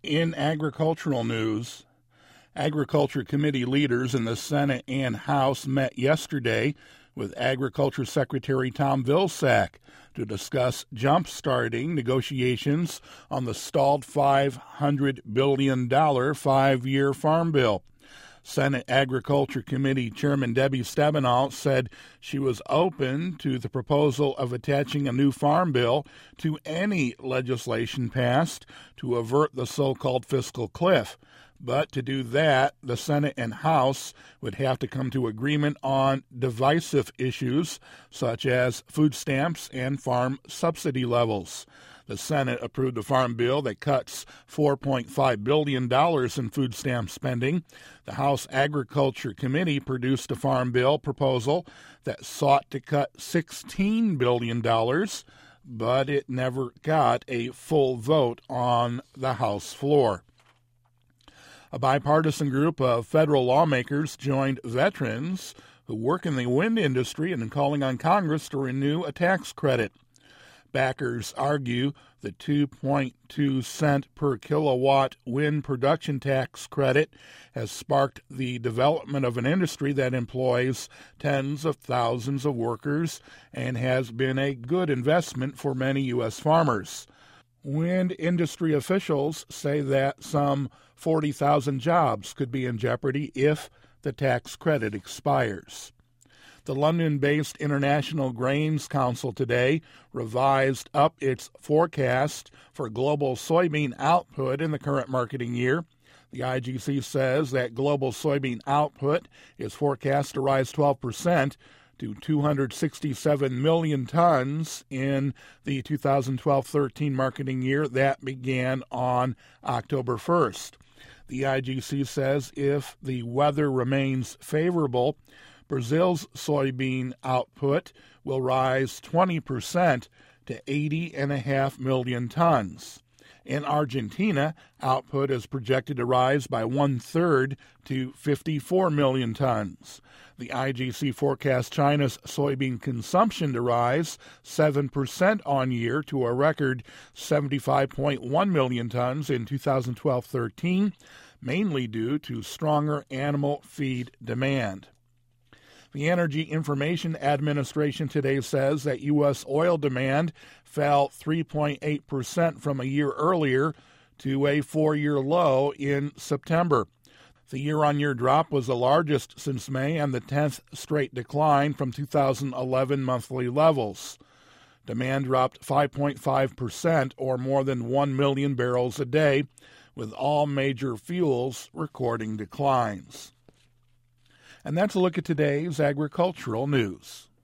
In agricultural news, Agriculture Committee leaders in the Senate and House met yesterday with Agriculture Secretary Tom Vilsack to discuss jump-starting negotiations on the stalled $500 billion five-year farm bill. Senate Agriculture Committee Chairman Debbie Stabenow said she was open to the proposal of attaching a new farm bill to any legislation passed to avert the so-called fiscal cliff. But to do that, the Senate and House would have to come to agreement on divisive issues such as food stamps and farm subsidy levels. The Senate approved a farm bill that cuts $4.5 billion in food stamp spending. The House Agriculture Committee produced a farm bill proposal that sought to cut $16 billion, but it never got a full vote on the House floor. A bipartisan group of federal lawmakers joined veterans who work in the wind industry in calling on Congress to renew a tax credit. Backers argue the 2.2 cent per kilowatt wind production tax credit has sparked the development of an industry that employs tens of thousands of workers and has been a good investment for many U.S. farmers. Wind industry officials say that some 40,000 jobs could be in jeopardy if the tax credit expires. The London-based International Grains Council today revised up its forecast for global soybean output in the current marketing year. The IGC says that global soybean output is forecast to rise 12% to 267 million tons in the 2012-13 marketing year that began on October 1st. The IGC says if the weather remains favorable, Brazil's soybean output will rise 20% to 80.5 million tons. In Argentina, output is projected to rise by one-third to 54 million tons. The IGC forecasts China's soybean consumption to rise 7% on year to a record 75.1 million tons in 2012-13, mainly due to stronger animal feed demand. The Energy Information Administration today says that U.S. oil demand fell 3.8% from a year earlier to a four-year low in September. The year-on-year drop was the largest since May and the 10th straight decline from 2011 monthly levels. Demand dropped 5.5%, or more than 1 million barrels a day, with all major fuels recording declines. And that's a look at today's agricultural news.